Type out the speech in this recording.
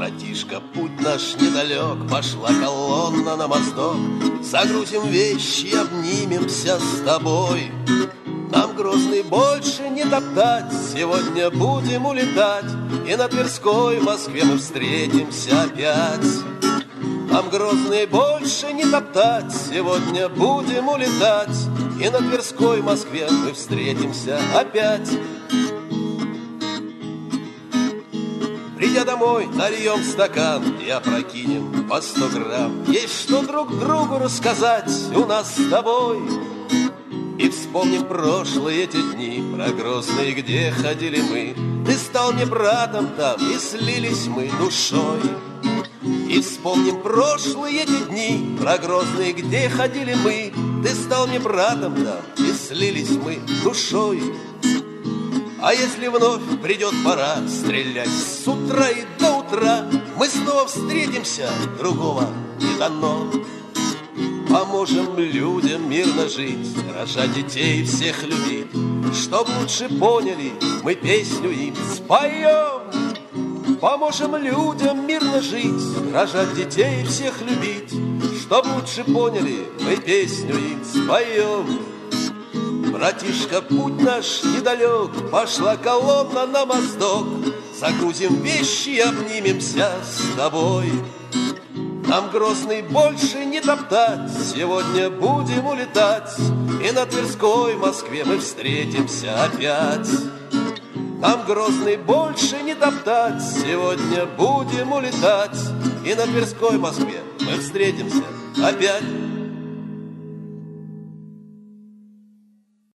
Братишка, путь наш недалек, пошла колонна на мосток. Загрузим вещи, обнимемся с тобой. Нам Грозный больше не топтать, сегодня будем улетать, и на Тверской в Москве мы встретимся опять. Нам Грозный больше не топтать, сегодня будем улетать, и на Тверской в Москве мы встретимся опять. Придя домой, нальем стакан и опрокинем по 100 грамм. Есть что друг другу рассказать у нас с тобой. И вспомним прошлые эти дни, про Грозный, где ходили мы. Ты стал мне братом там, и слились мы душой. И вспомним прошлые эти дни, про Грозный, где ходили мы. Ты стал мне братом там, и слились мы душой. А если вновь придет пора стрелять с утра и до утра, мы снова встретимся, другого не дано. Поможем людям мирно жить, рожать детей, всех любить. Чтоб лучше поняли, мы песню им споем. Поможем людям мирно жить, рожать детей, всех любить. Чтоб лучше поняли, мы песню им споем. Братишка, путь наш недалек, пошла колонна на мосток. Загрузим вещи и обнимемся с тобой. Нам Грозный больше не топтать, сегодня будем улетать, и на Тверской в Москве мы встретимся опять. Нам Грозный больше не топтать, сегодня будем улетать, и на Тверской в Москве мы встретимся опять.